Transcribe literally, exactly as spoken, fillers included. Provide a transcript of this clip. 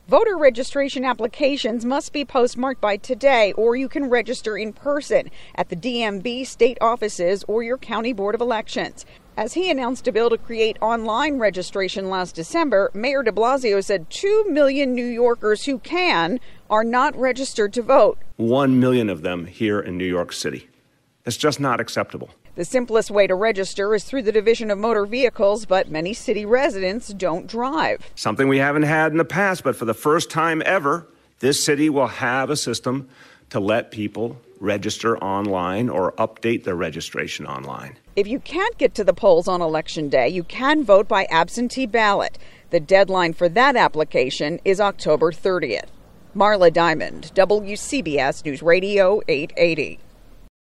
Voter registration applications must be postmarked by today, or you can register in person at the D M V state offices or your county board of elections. As he announced a bill to create online registration last December, Mayor de Blasio said two million New Yorkers who can are not registered to vote. One million of them here in New York City. It's just not acceptable. The simplest way to register is through the Division of Motor Vehicles, but many city residents don't drive. Something we haven't had in the past, but for the first time ever, this city will have a system to let people register online or update their registration online. If you can't get to the polls on Election Day, you can vote by absentee ballot. The deadline for that application is October thirtieth. Marla Diamond, W C B S News Radio eight eighty.